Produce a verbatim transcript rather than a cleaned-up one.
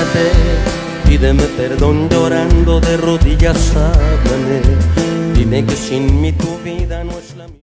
traté. Pídeme perdón llorando de rodillas, háblame. Dime que sin mí tu vida no es la mía.